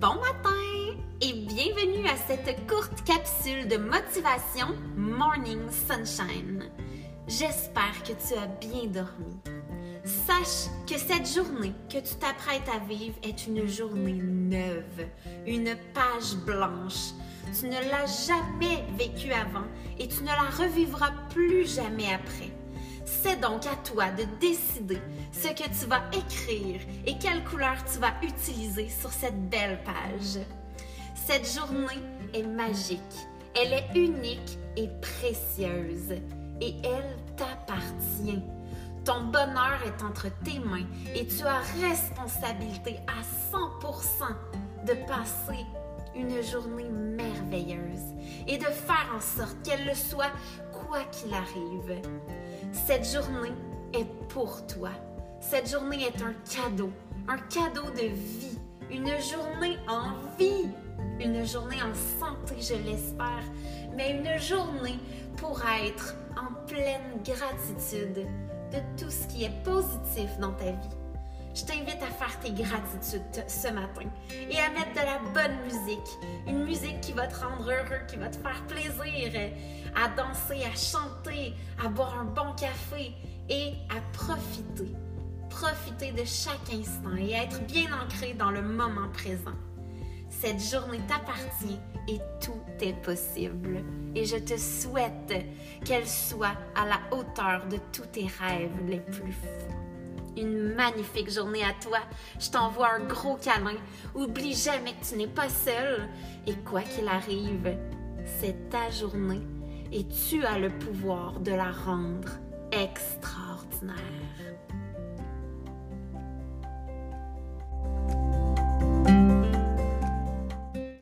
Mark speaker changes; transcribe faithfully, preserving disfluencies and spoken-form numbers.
Speaker 1: Bon matin et bienvenue à cette courte capsule de motivation Morning Sunshine. J'espère que tu as bien dormi. Sache que cette journée que tu t'apprêtes à vivre est une journée neuve, une page blanche. Tu ne l'as jamais vécue avant et tu ne la revivras plus jamais après. C'est donc à toi de décider ce que tu vas écrire et quelle couleur tu vas utiliser sur cette belle page. Cette journée est magique, elle est unique et précieuse et elle t'appartient. Ton bonheur est entre tes mains et tu as responsabilité à cent pour cent de passer une journée merveilleuse et de faire en sorte qu'elle le soit quoi qu'il arrive. Cette journée est pour toi. Cette journée est un cadeau, un cadeau de vie, une journée en vie, une journée en santé, je l'espère, mais une journée pour être en pleine gratitude de tout ce qui est positif dans ta vie. Je t'invite à faire tes gratitudes ce matin et à mettre de la bonne musique, une musique qui va te rendre heureux, qui va te faire plaisir, à danser, à chanter, à boire un bon café et à profiter. Profiter de chaque instant et être bien ancré dans le moment présent. Cette journée t'appartient et tout est possible. Et je te souhaite qu'elle soit à la hauteur de tous tes rêves les plus fous. Une magnifique journée à toi. Je t'envoie un gros câlin. Oublie jamais que tu n'es pas seul. Et quoi qu'il arrive, c'est ta journée et tu as le pouvoir de la rendre extraordinaire.